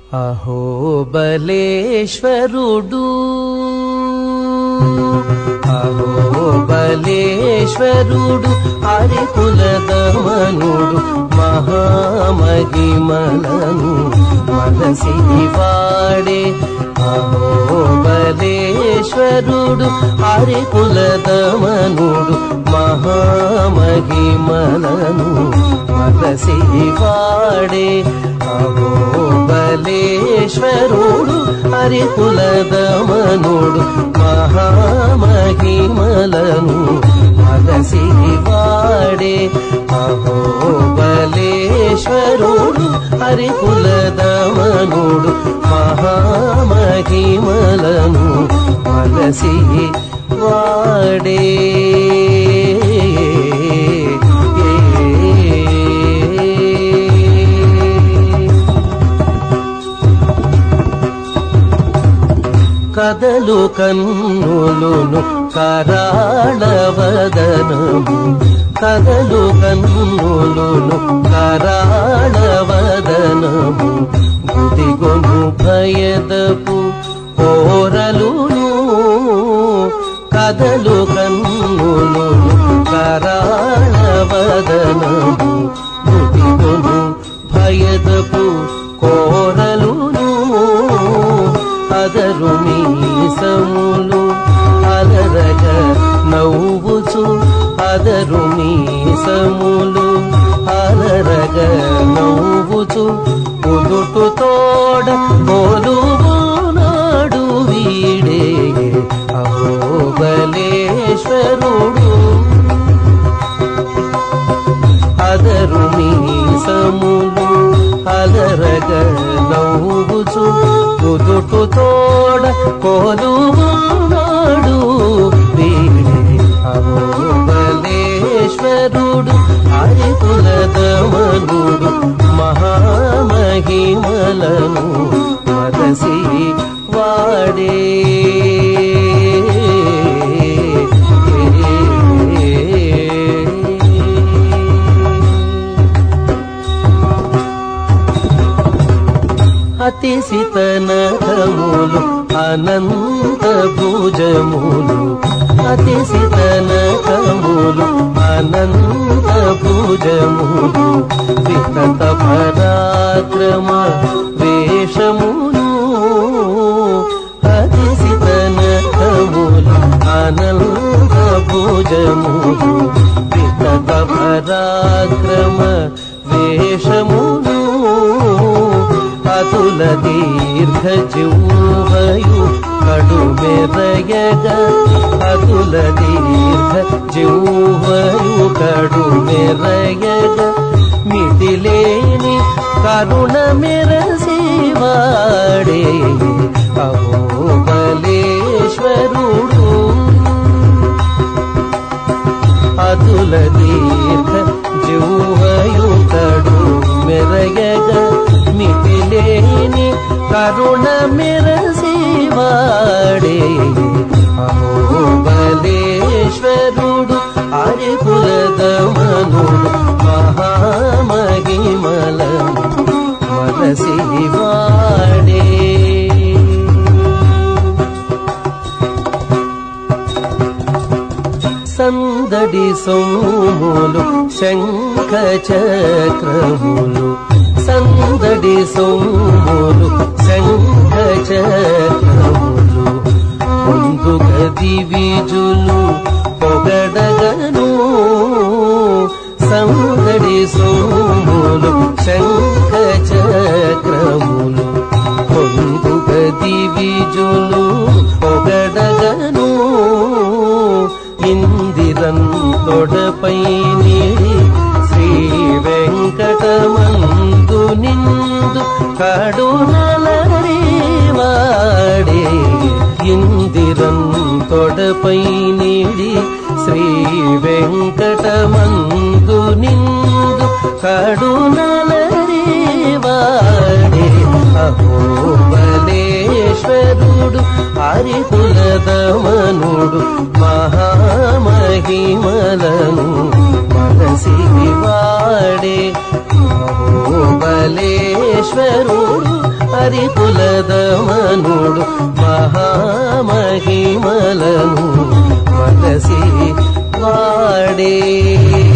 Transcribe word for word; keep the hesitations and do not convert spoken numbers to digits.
అహోబలేశ్వరుడు అహోబలేశ్వరుడు హరికులదమనుడు మహామహిమలను మనసివాడే అహోబలేశ్వరుడు హరికులదమనుడు మహామహిమలను మనసివాడే అహోబలేశ్వరుడు హరికులదమనుడు మహామహిమలను మనసివాడే అహోబలేశ్వరుడు హరికులదమనుడు మహామహిమలను మనసివాడే కదలు కన్నులును కరాళవదనము కదలు కన్నులును కరాళవదనము గుదిగొను భయదపు కోరలును కదలు కన్నులును కరాళవదనము గుదిగొను భయదపు కోరలును అదరు మీసములు అలరగ నవ్వుచు అదరు మీసములు అలరగ నవ్వుచు ఉదుటు తోడ కొలువునాడు వీడే అహోబలేశ్వరుడు అదరు మీసములు అలరగ నవ్వుచు ఉదుటు తోడ కొలువునాడు వీడే అహోబలేశ్వరుడు హరికులదమనుడు మహామహిమలను మనసి వాడే అతిశితనఖములు అనంత భుజములు అతిశితనఖములు అనంత భుజములు వితత పరాక్రమ వేషములు అతిశితనఖములు అనంత భుజములు వితత పరాక్రమ వేషములు అతుల దీర్ఘ జిహ్వయు కడుమెరయగ అతుల దీర్ఘ జిహ్వయు కడుమెరయగ మితిలేని కరుణ మెరసివాడే అహోబలేశ్వరుడు అతుల దీర్ఘ జిహ్వయు కడుమెరయగ మితిలేని కరుణ మెరసివాడే అహోబలేశ్వరుడు హరికులదమనుడు మహామహిమలను మనసివాడే సందడి సోములు శంఖ చక్రములు సందడి సోములు శంఖ చక్రములు ముందుగ దివిజులు పొగడగను సందడి సోములు శంఖ చక్రములు ముందుగ దివిజులు పొగడగను ఇందిరన్ తొడపై నీడి శ్రీ వెంకటమందు నిందు కడునలరివాడే ఇందిరన్ తొడపై నీడి శ్రీ వెంకటమందు నిందు కడునలరివాడే అహోబలేశ్వరుడు హరికులదమనుడు మహామహిమలను మనసివాడే అహోబలేశ్వరుడు హరికులదమనుడు మహామహిమలను మదసి వాడే